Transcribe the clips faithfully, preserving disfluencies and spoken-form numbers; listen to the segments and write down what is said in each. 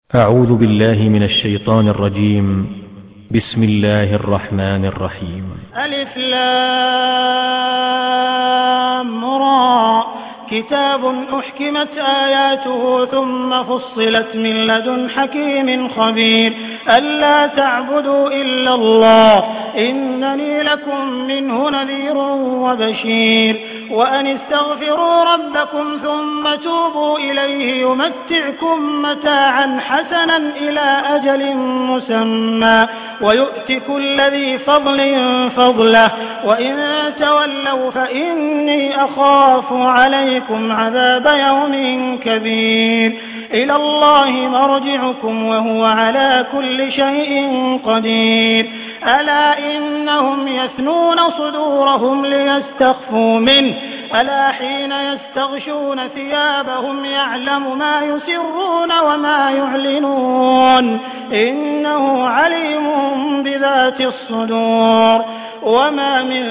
أعوذ بالله من الشيطان الرجيم. بسم الله الرحمن الرحيم. ألف لام را كتاب أحكمت آياته ثم فصلت من لدن حكيم خبير ألا تعبدوا إلا الله إنني لكم منه نذير وبشير وأن استغفروا ربكم ثم توبوا إليه يمتعكم متاعا حسنا إلى أجل مسمى ويؤت كل ذي فضل فضله وإن تولوا فإني أخاف عليكم عذاب يوم كبير إلى الله مرجعكم وهو على كل شيء قدير ألا إنهم يثنون صدورهم ليستخفوا منه ألا حين يستغشون ثيابهم يعلم ما يسرون وما يعلنون إنه عليم بذات الصدور وما من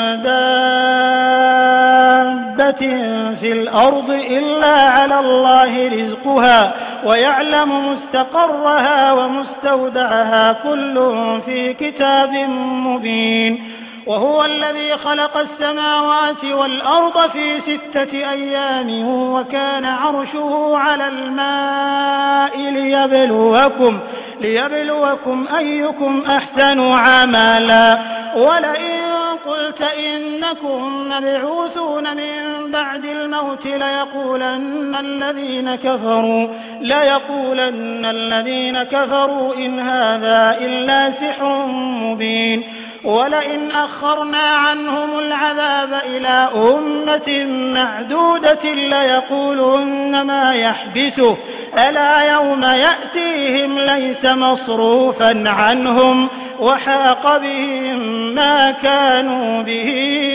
دابة في الأرض إلا على الله رزقها ويعلم مستقرها ومستودعها كل في كتاب مبين وهو الذي خلق السماوات والأرض في ستة أيام وكان عرشه على الماء ليبلوكم, ليبلوكم أيكم أحسن عملا ولئن قلت إنكم مبعوثون من بعد الموت ليقولن الذين كفروا ليقولن الذين كفروا إن هذا إلا سحر مبين ولئن أخرنا عنهم العذاب إلى أمة معدودة ليقولن ما يحبسه ألا يوم يأتيهم ليس مصروفا عنهم وحاق بهم ما كانوا به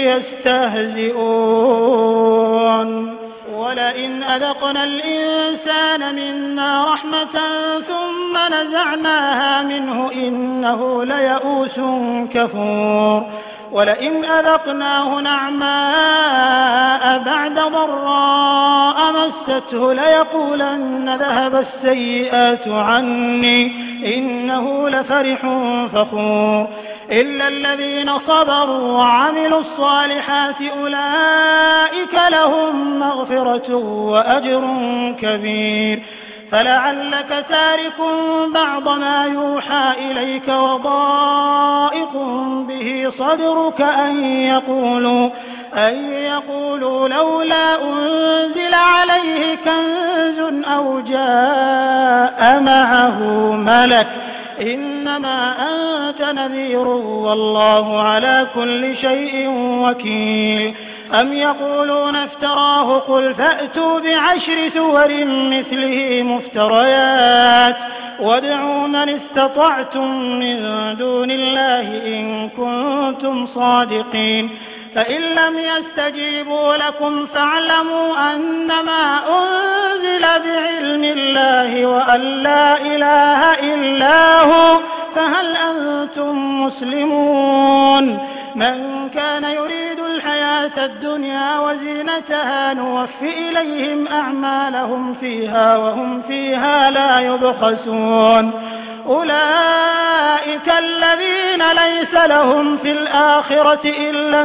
يستهزئون ولئن أذقنا الإنسان منا رحمة ثم نزعناها منه إنه ليئوس كفور ولئن أذقناه نعماء بعد ضراء مسته ليقولن ذهب السيئات عني إنه لفرح فخور إلا الذين صبروا وعملوا الصالحات أولئك لهم مغفرة وأجر كبير فلعلك تارك بعض ما يوحى إليك وضائق به صدرك أن يقولوا, أن يقولوا لولا أنزل عليه كنز أو جاء معه ملك إنما أنت نذير والله على كل شيء وكيل أم يقولون افتراه قل فأتوا بعشر سور مثله مفتريات وادعوا من استطعتم من دون الله إن كنتم صادقين فإن لم يستجيبوا لكم فاعلموا أنما أنزل بعلم الله وأن لا إله إلا هو فهل أنتم مسلمون من كان يريد الحياة الدنيا وزينتها نوفي إليهم أعمالهم فيها وهم فيها لا يبخسون أولئك الذين ليس لهم في الآخرة إلا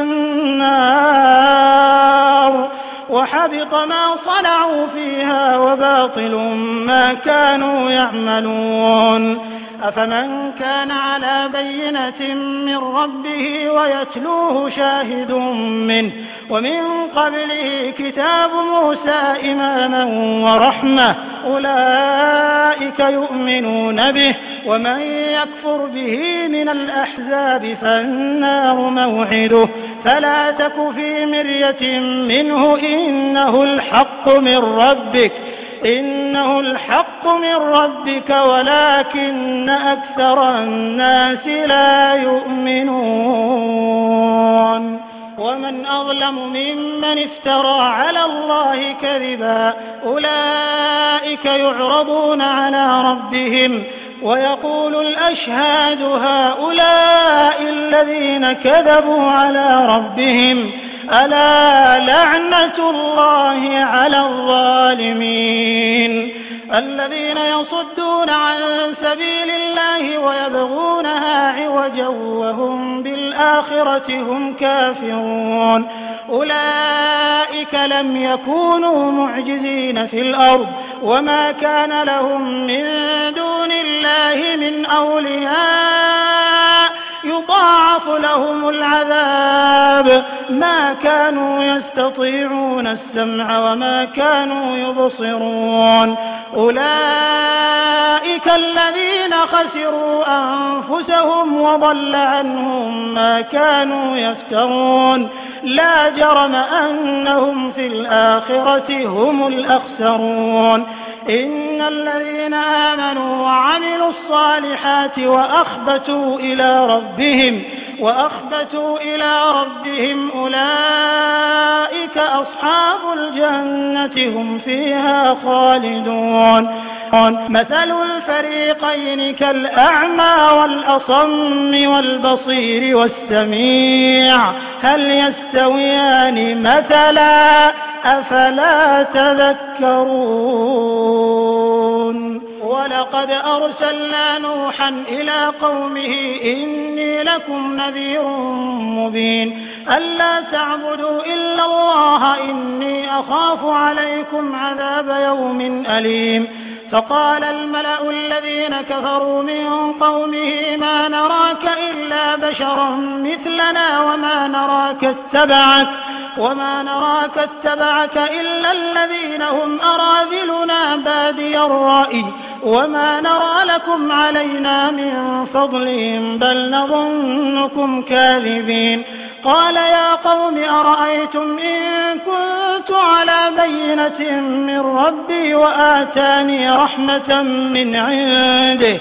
النار وحبط ما صنعوا فيها وباطل ما كانوا يعملون أفمن كان على بينة من ربه ويتلوه شاهد منه ومن قبله كتاب موسى إماما ورحمة أولئك يؤمنون به ومن يكفر به من الأحزاب فالنار موعده فلا تك في مرية منه إنه الحق من ربك إنه الحق من ربك ولكن أكثر الناس لا يؤمنون ومن أظلم ممن افترى على الله كذبا أولئك يعرضون على ربهم ويقول الأشهاد هؤلاء الذين كذبوا على ربهم ألا لعنة الله على الظالمين الذين يصدون عن سبيل الله ويبغونها عوجا وهم بالآخرة هم كافرون أولئك لم يكونوا معجزين في الأرض وما كان لهم من دون الله من أولياء يضاعف لهم العذاب ما كانوا يستطيعون السمع وما كانوا يبصرون أولئك الذين خسروا أنفسهم وضل عنهم ما كانوا يفترون لا جرم أنهم في الآخرة هم الأخسرون إن الذين آمنوا وعملوا الصالحات وأخبتوا إلى ربهم وأخبتوا إلى ربهم أولئك أصحاب الجنة هم فيها خالدون مثل الفريقين كالأعمى والأصم والبصير والسميع هل يستويان مثلا أفلا تذكرون ولقد أرسلنا نوحا إلى قومه إني لكم نذير مبين ألا تعبدوا إلا الله إني أخاف عليكم عذاب يوم أليم فقال الملأ الذين كفروا من قومه ما نراك إلا بشرا مثلنا وما نراك اتبعك وما نراك اتبعك إلا الذين هم أراذلنا بادي الرأي وما نرى لكم علينا من فضل بل نظنكم كاذبين قال يا قوم أرأيتم إن كنت على بينة من ربي وآتاني رحمة من عنده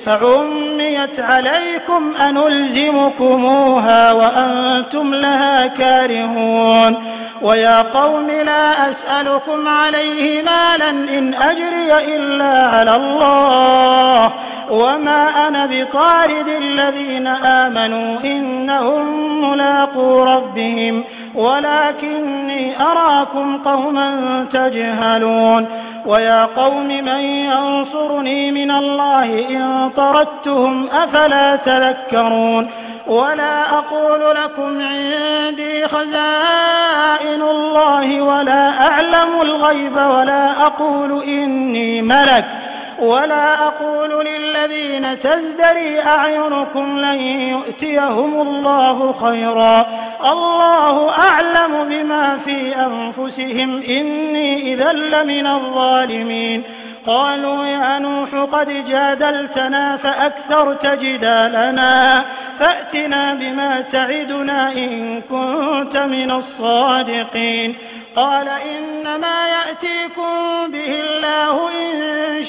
فعميت عليكم أنلزمكموها وأنتم لها كارهون ويا قوم لا أسألكم عليه مالا إن أجري إلا على الله وما أنا بطارد الذين آمنوا إنهم ملاقو ربهم ولكني أراكم قوما تجهلون ويا قوم من ينصرني من الله إن طردتهم أفلا تذكرون ولا أقول لكم عندي خزائن الله ولا أعلم الغيب ولا أقول إني ملك ولا أقول للذين تزدري أعينكم لن يؤتيهم الله خيرا الله أعلم بما في أنفسهم إني إذا لمن الظالمين قالوا يا نوح قد جادلتنا فأكثرت جدالنا فأتنا بما تعدنا إن كنت من الصادقين قال إنما يأتيكم به الله إن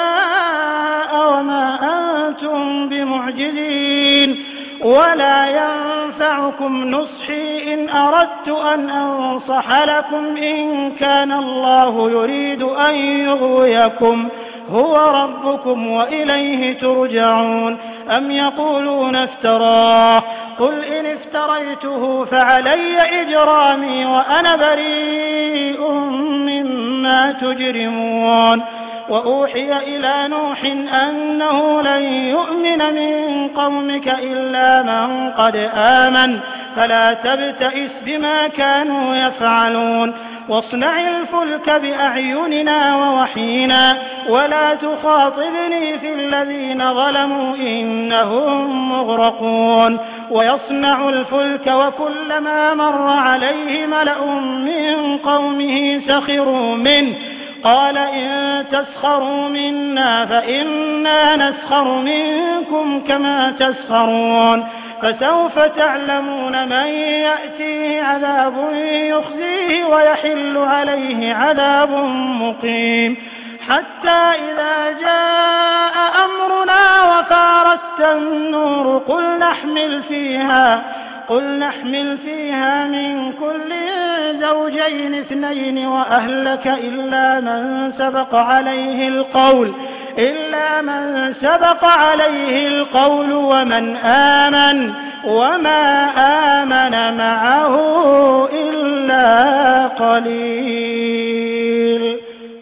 شاء وما أنتم بمعجزين ولا ينفعكم نصحي إن أردت أن أنصح لكم إن كان الله يريد أن يغويكم هو ربكم وإليه ترجعون أم يقولون افتراه قل إن افتريته فعلي إجرامي وأنا بريء مما تجرمون وأوحي إلى نوح أنه لن يؤمن من قومك إلا من قد آمن فلا تبتئس بما كانوا يفعلون واصنع الفلك بأعيننا ووحينا ولا تخاطبني في الذين ظلموا إنهم مغرقون ويصنع الفلك وكلما مر عليه ملأ من قومه سخروا منه قال إن تسخروا منا فإنا نسخر منكم كما تسخرون فسوف تعلمون من يأتيه عذاب يخزيه ويحل عليه عذاب مقيم حتى إذا جاء أمرنا وفارت النور قل نحمل فيها قل نحمل فيها من كل زوجين اثنين وأهلك إلا من سبق عليه القول إلا من سبق عليه القول ومن آمن وما آمن معه إلا قليل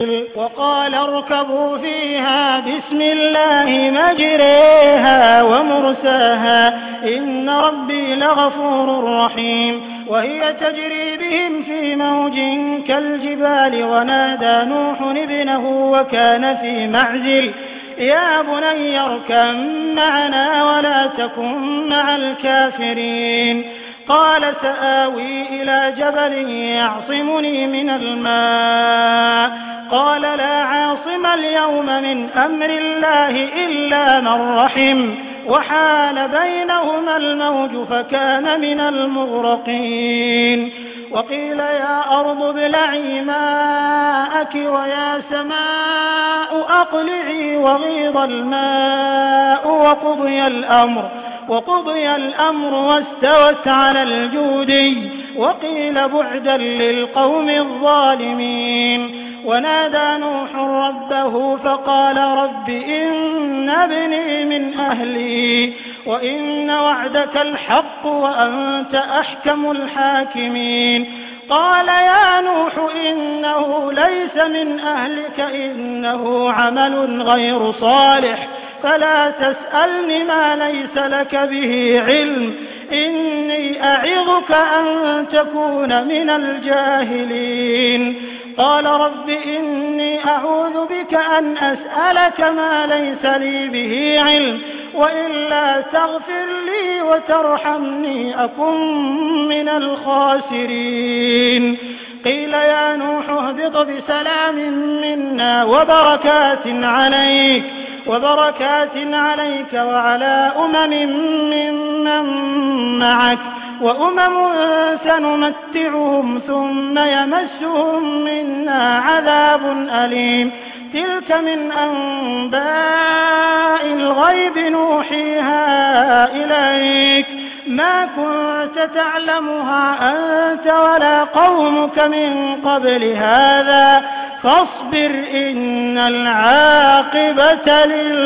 وقال اركبوا فيها بسم الله مجريها ومرساها إن ربي لغفور رحيم وهي تجري بهم في موج كالجبال ونادى نوح ابنه وكان في معزل يا بني اركب معنا ولا تكن مع الكافرين قال سآوي إلى جبل يعصمني من الماء قال لا عاصم اليوم من أمر الله إلا من رحم وحال بينهما الموج فكان من المغرقين وقيل يا أرض ابلعي ماءك ويا سماء أقلعي وغيض الماء وقضي الأمر وقضي الأمر واستوت على الجودي وقيل بعدا للقوم الظالمين ونادى نوح ربه فقال رب إن ابني من أهلي وإن وعدك الحق وأنت أحكم الحاكمين قال يا نوح إنه ليس من أهلك إنه عمل غير صالح فلا تسألني ما ليس لك به علم إني أعظك أن تكون من الجاهلين قال رب إني أعوذ بك أن أسألك ما ليس لي به علم وإلا تغفر لي وترحمني أكن من الخاسرين قيل يا نوح اهبط بسلام منا وبركات عليك وبركات عليك وعلى أمم ممن معك وأمم سنمتعهم ثم يمسهم منا عذاب أليم تلك من أنباء الغيب نوحيها إليك ما كنت تعلمها أنت ولا قومك من قبل هذا فاصبر إن العاقبة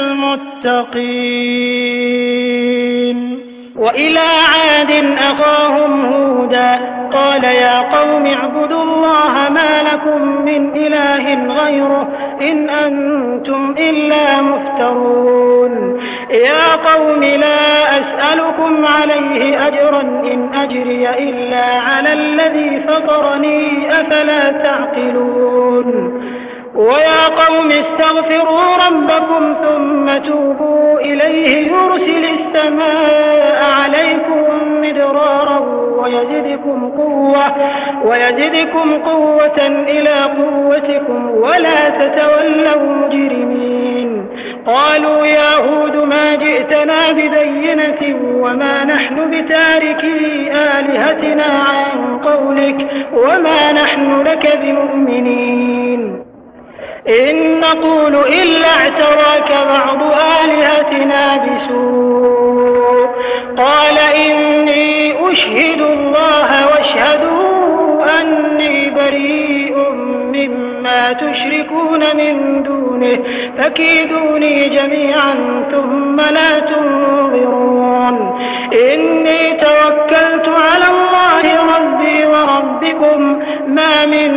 للمتقين وإلى عاد أخاهم هودا قال يا قوم اعبدوا الله ما لكم من إله غيره إن أنتم إلا مفترون يا قوم لا أسألكم عليه أجرا إن أجري إلا على الذي فطرني أفلا تعقلون ويا قوم استغفروا ربكم ثم توبوا إليه يرسل السماء عليكم مدرارا ويزدكم قوة ويزدكم قوة إلى قوتكم ولا تتولوا مجرمين قالوا يا هود ما جئتنا ببينة وما نحن بتاركي آلهتنا عن قولك وما نحن لك بمؤمنين إن نقول إلا اعتراك بعض آلهتنا بسوء قال إني أشهد الله واشهدوا أني بريء مما تشركون من دونه فكيدوني جميعا ثم لا تنظرون إني توكلت على الله ربي وربكم ما من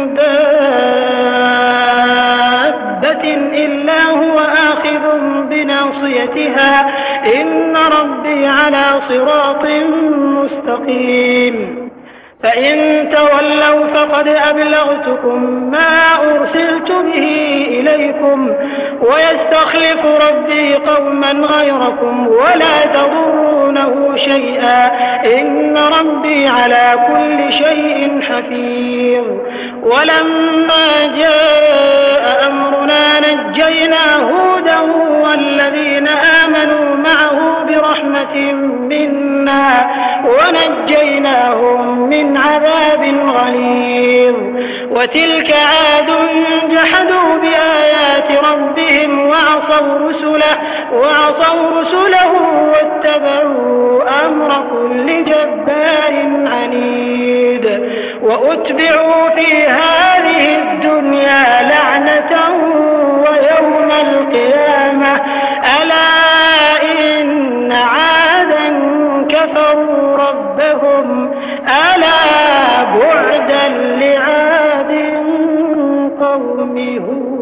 دابة إلا هو آخذ بناصيتها إن ربي على صراط مستقيم فإن تولوا فقد أبلغتكم ما أرسلت به إليكم ويستخلف ربي قوما غيركم ولا تضرونه شيئا إن ربي على كل شيء حفيظ ولما جاء أمرنا نجينا هودا والذين آمنوا معه برحمة منا ونجيناهم من عذاب غليظ وتلك عاد جحدوا بآيات ربهم وعصوا رسله وعصوا رسله واتبعوا أمر كل جبار عنيد وأتبعوا في هذه الدنيا لعنة ويوم القيامة ألا إن عادا كفروا ربهم ألا بعدا لعاد قوم هود.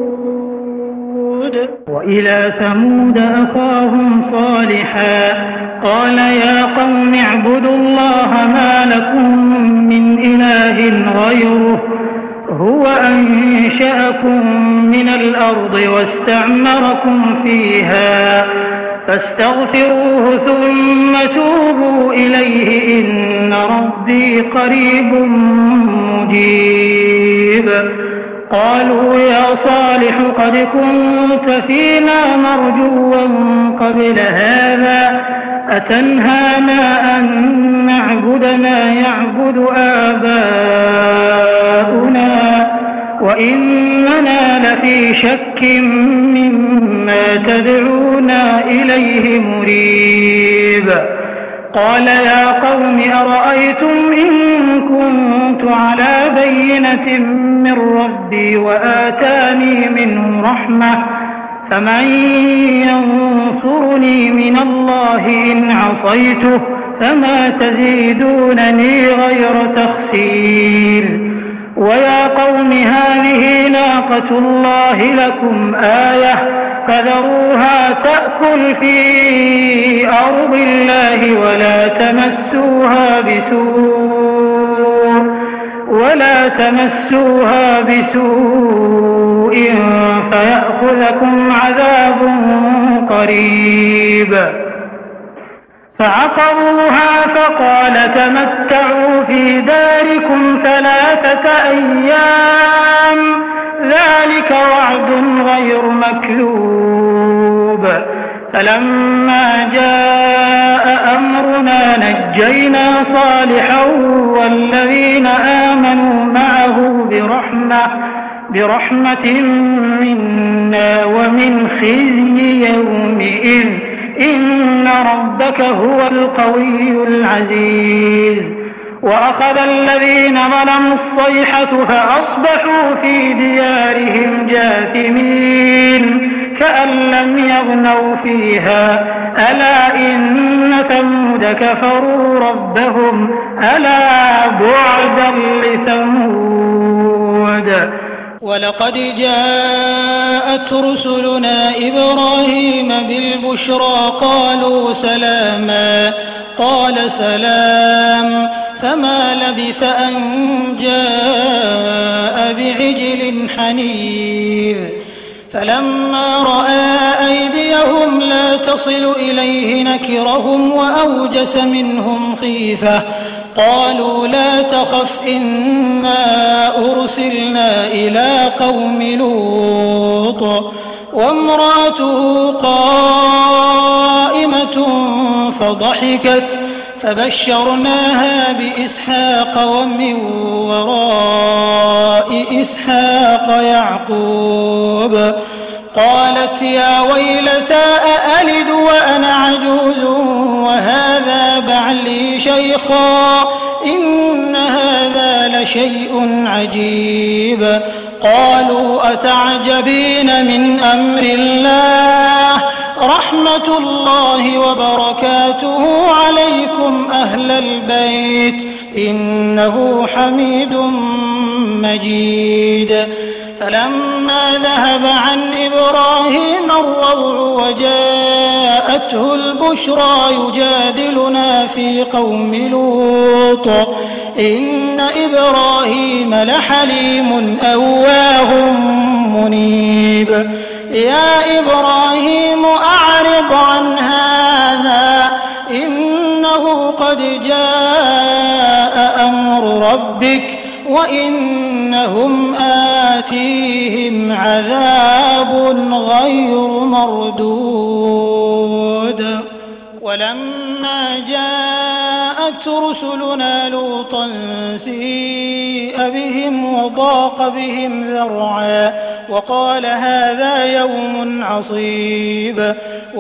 وإلى ثمود أخاهم صالحا قال يا قوم اعبدوا الله ما لكم من إله غيره هو أنشأكم من الأرض واستعمركم فيها فاستغفروه ثم توبوا إليه إن ربي قريب مجيب. قالوا يا صالح قد كنت فينا مرجوا قبل هذا أتنهانا أن نعبد ما يعبد آباؤنا وإننا لفي شك مما تدعونا إليه مريب. قال يا قوم أرأيتم إن كنت على بينة من ربي وآتاني منه رحمة فمن ينصرني من الله إن عصيته فما تزيدونني غير تخسير. ويا قوم هذه ناقة الله لكم آية فذروها تأكل في أرض الله ولا تمسوها بسوء ولا تمسوها بسوء فيأخذكم عذاب قريب. فعقروها فقال تمتعوا في داركم ثلاثة أيام ذلك وعد غير مكذوب. فلما جاء أمرنا نجينا صالحا والذين آمنوا معه برحمة برحمة منا ومن خزي يومئذ إن ربك هو القوي العزيز. وأخذ الذين ظلموا الصيحة فأصبحوا في ديارهم جاثمين كأن لم يغنوا فيها ألا إن ثمود كفروا ربهم ألا بعدا لثمود. ولقد جاءت رسلنا إبراهيم بالبشرى قالوا سلاما قال سلام فما لبث أن جاء بعجل حنيذ. فلما رأى أيديهم لا تصل إليه نكرهم وأوجس منهم خيفة قالوا لا تخف إنا أرسلنا إلى قوم لوط وامرأته قائمة فضحكت فبشرناها بإسحاق ومن وراء إسحاق يعقوب. قالت يا ويلتى أألد وأنا عجوز وهذا بعلي شيخا إن هذا لشيء عجيب. قالوا أتعجبين من أمر الله رحمة الله وبركاته عليكم أهل البيت إنه حميد مجيد. فلما ذهب عن إبراهيم الروع وجاءته البشرى يجادلنا في قوم لوط إن إبراهيم لحليم أواه منيب. يا إبراهيم أعرض عن هذا إنه قد جاء أمر ربك وإنهم آتيهم عذاب غير مردود. ولما جاءت رسلنا لوطا سيء بهم وضاق بهم ذرعا وقال هذا يوم عصيب.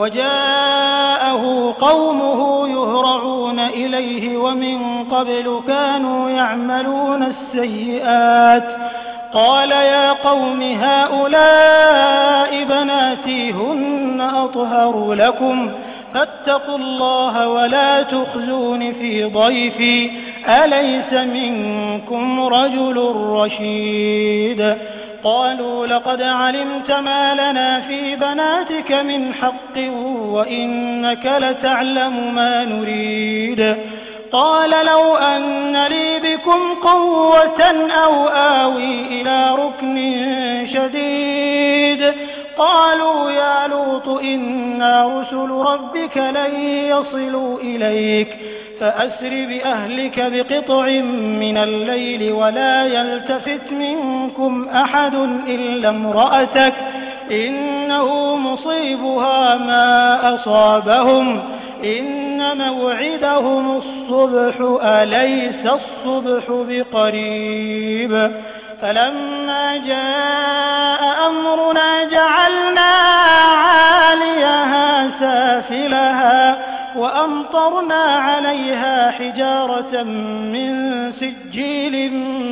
وجاءه قومه يهرعون إليه ومن قبل كانوا يعملون السيئات قال يا قوم هؤلاء بناتي هن أطهر لكم فاتقوا الله ولا تخزون في ضيفي أليس منكم رجل رشيد. قالوا لقد علمت ما لنا في بناتك من حق وإنك لتعلم ما نريد. قال لو أن لي بكم قوة أو آوي إلى ركن شديد. قالوا يا لوط إنا رسل ربك لن يصلوا إليك فأسر بأهلك بقطع من الليل ولا يلتفت منكم أحد إلا امرأتك إنه مصيبها ما أصابهم إن موعدهم الصبح أليس الصبح بقريب. فلما جاء أمرنا جعلنا عاليها سافلها وأمطرنا عليها حجارة من سجيل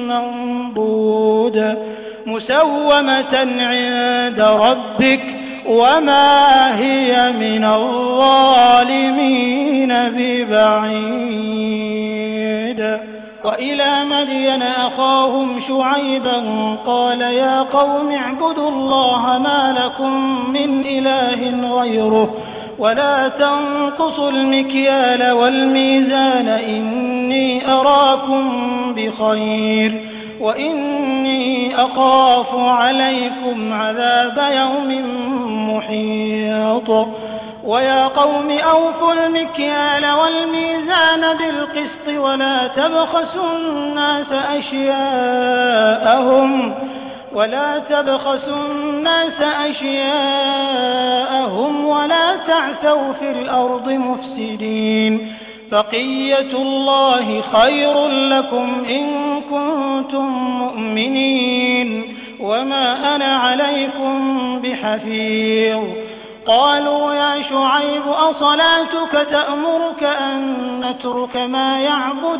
منضود مسومة عند ربك وما هي من الظالمين ببعيد. وإلى مدين أخاهم شعيبا قال يا قوم اعبدوا الله ما لكم من إله غيره ولا تنقصوا المكيال والميزان إني أراكم بخير وإني أخاف عليكم عذاب يوم محيط. ويا قوم أوفوا المكيال والميزان بالقسط ولا تبخسوا الناس أشياءهم ولا تبخسوا الناس أشياءهم ولا تعثوا في الأرض مفسدين. بقية الله خير لكم إن كنتم مؤمنين وما أنا عليكم بحفيظ. قالوا يا شعيب أصلاتك تأمرك أن نترك ما يعبد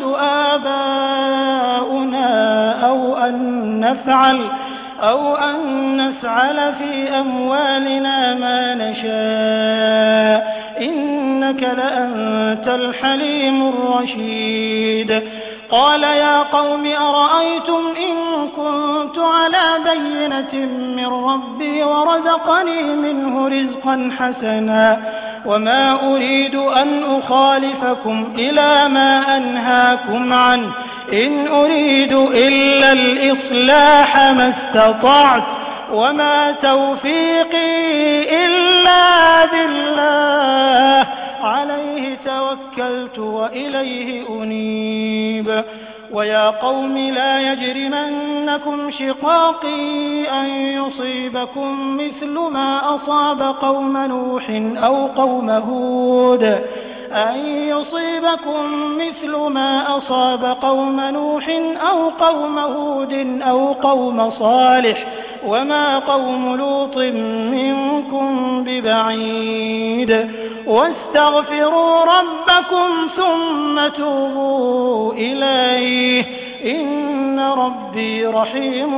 آباؤنا أو أن نفعل أو أن نفعل في أموالنا ما نشاء إنك لأنت الحليم الرشيد. قال يا قوم أرأيتم إن كنت على بينة من ربي ورزقني منه رزقا حسنا وما أريد أن أخالفكم إلى ما أنهاكم عنه إن أريد إلا الإصلاح ما استطعت وما توفيقي إلا بالله عليه توكلت وإليه أنيب. ويا قوم لا يجرمنكم شقاقي أن يصيبكم مثل ما أصاب قوم نوح أو قوم هود أن يصيبكم مثل ما أصاب قوم نوح أو قوم هود أو قوم صالح وما قوم لوط منكم ببعيد. واستغفروا ربكم ثم توبوا إليه إن ربي رحيم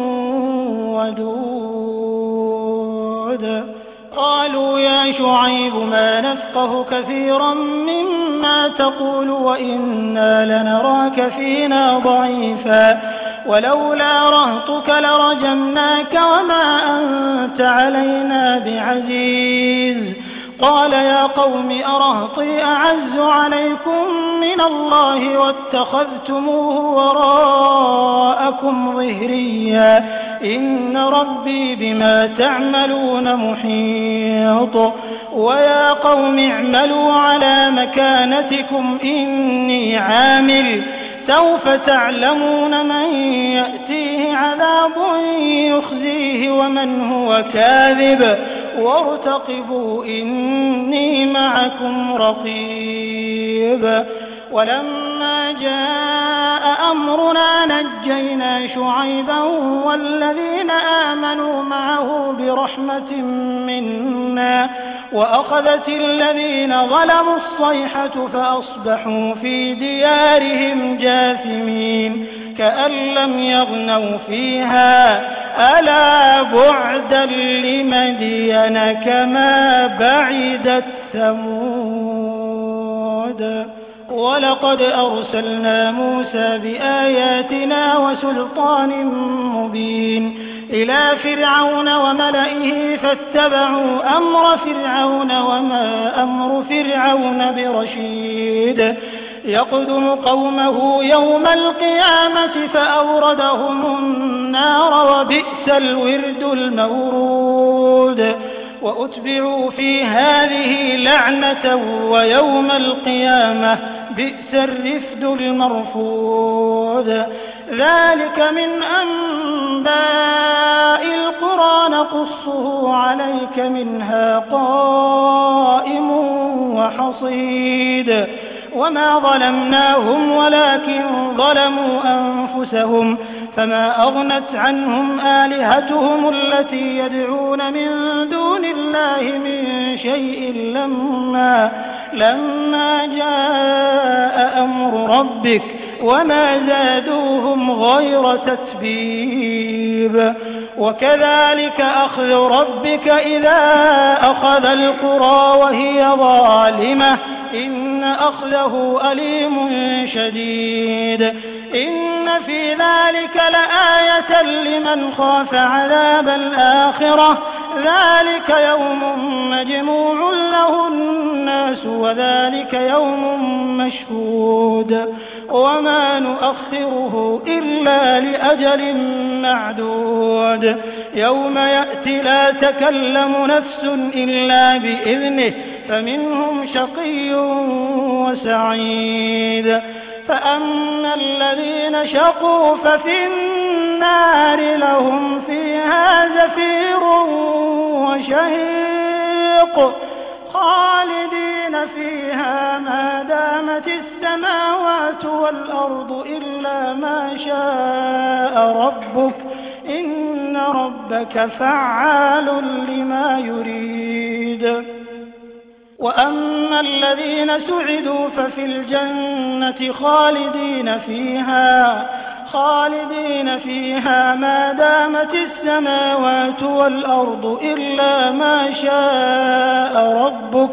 ودود. قالوا يا شعيب ما نفقه كثيرا مما تقول وإنا لنراك فينا ضعيفا ولولا رهطك لرجمناك وما أنت علينا بعزيز. قال يا قوم أرهطي أعز عليكم من الله واتخذتموه وراءكم ظهريا إن ربي بما تعملون محيط. ويا قوم اعملوا على مكانتكم إني عامل سوف تعلمون من يأتيه عذاب يخزيه ومن هو كاذب وارتقبوا إني معكم رقيب. ولما جاء أمرنا نجينا شعيبا والذين آمنوا معه برحمة منا وأخذت الذين ظلموا الصيحة فأصبحوا في ديارهم جاثمين كأن لم يغنوا فيها ألا بعدا لمدين كما بعدت ثمود. ولقد أرسلنا موسى بآياتنا وسلطان مبين إلى فرعون وملئه فاتبعوا أمر فرعون وما أمر فرعون برشيد يقدم قومه يوم القيامة فأوردهم النار وبئس الورد المورود وأتبعوا في هذه لعنة ويوم القيامة بئس الرفد المرفود ذلك من أنباء القرى نقصه عليك منها قائم وحصيد وما ظلمناهم ولكن ظلموا أنفسهم فما أغنت عنهم آلهتهم التي يدعون من دون الله من شيء لما, لما جاء أمر ربك وما زادوهم غير تتبيب وكذلك أخذ ربك إذا أخذ القرى وهي ظالمة إن أخذه أليم شديد إن في ذلك لآية لمن خاف عذاب الآخرة ذلك يوم مجموع له الناس وذلك يوم مشهود وما نؤخره إلا لأجل معدود يوم يأتي لا تكلم نفس إلا بإذنه فمنهم شقي وسعيد فأما الذين شقوا ففي النار لهم فيها زفير وشهيق خالدين فيها ما دامت السماوات والأرض إلا ما شاء ربك إن ربك فعال لما يريد وأما الذين سعدوا ففي الجنة خالدين فيها خالدين فيها ما دامت السماوات والأرض إلا ما شاء ربك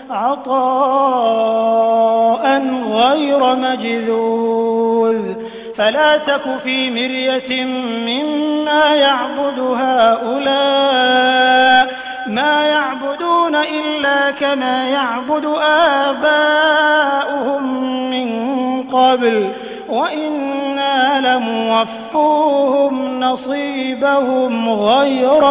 عطاء غير مجذوذ فلا تك في مرية مما يعبد هؤلاء ما يعبدون إلا كما يعبد آباؤهم من قبل وإنا لموفوهم نصيبهم غير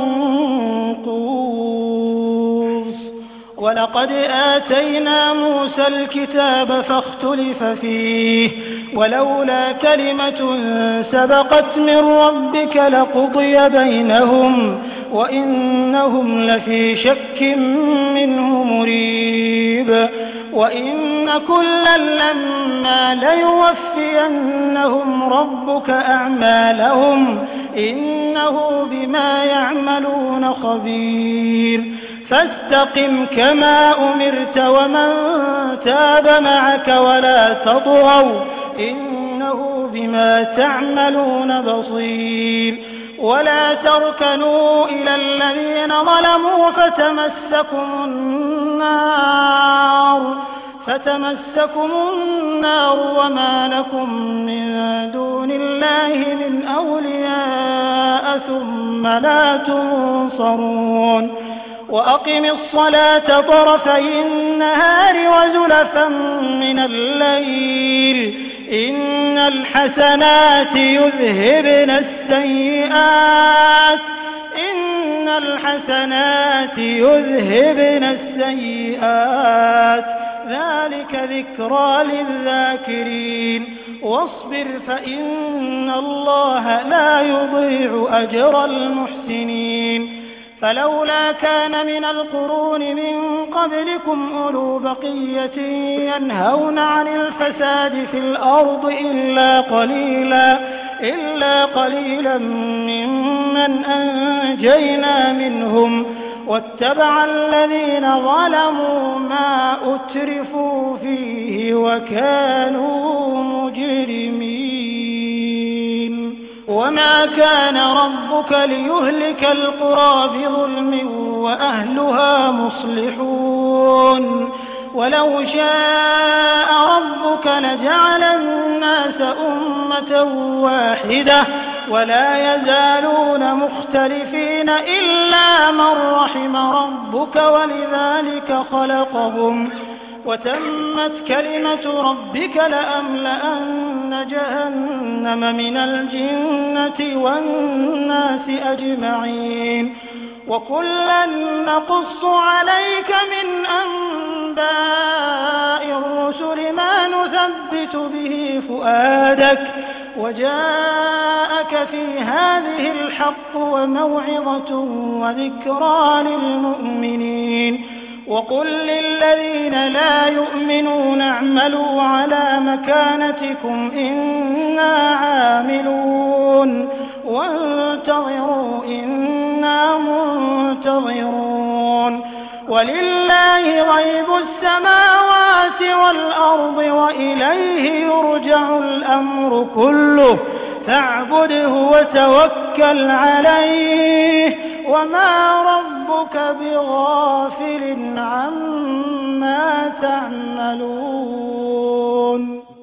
منقوص ولقد آتينا موسى الكتاب فاختلف فيه ولولا كلمة سبقت من ربك لقضي بينهم وإنهم لفي شك منه مريب وإن كلا لما ليوفينهم ربك أعمالهم إنه بما يعملون خبير فاستقم كما أمرت ومن تاب معك ولا تطغوا إنه بما تعملون بصير ولا تركنوا إلى الذين ظلموا فتمسكم النار فتمسكم النار وما لكم من دون الله من أولياء ثم لا تنصرون وأقم الصلاة طرفي النهار وزلفا من الليل إن الحسنات يذهبن السيئات إن الحسنات يذهبن السيئات ذلك ذكرى للذاكرين واصبر فإن الله لا يضيع أجر المحسنين فلولا كان من القرون من قبلكم أولو بقية ينهون عن الفساد في الأرض إلا قليلا إلا قليلا ممن أنجينا منهم واتبع الذين ظلموا ما أترفوا فيه وكانوا مجرمين وما كان ربك ليهلك القرى بظلم وأهلها مصلحون ولو شاء ربك لجعل الناس أمة واحدة ولا يزالون مختلفين إلا من رحم ربك ولذلك خلقهم وتمت كلمة ربك لأملأن جهنم من الجنة والناس أجمعين وكلا نقص عليك من أنباء الرسل ما نثبت به فؤادك وجاءك في هذه الحق وموعظة وذكرى للمؤمنين وقل للذين لا يؤمنون اعملوا على مكانتكم إنا عاملون وانتظروا إنا منتظرون ولله غيب السماوات والأرض وإليه يرجع الأمر كله فاعبده وتوكل عليه وما ربك بغافل عما تعملون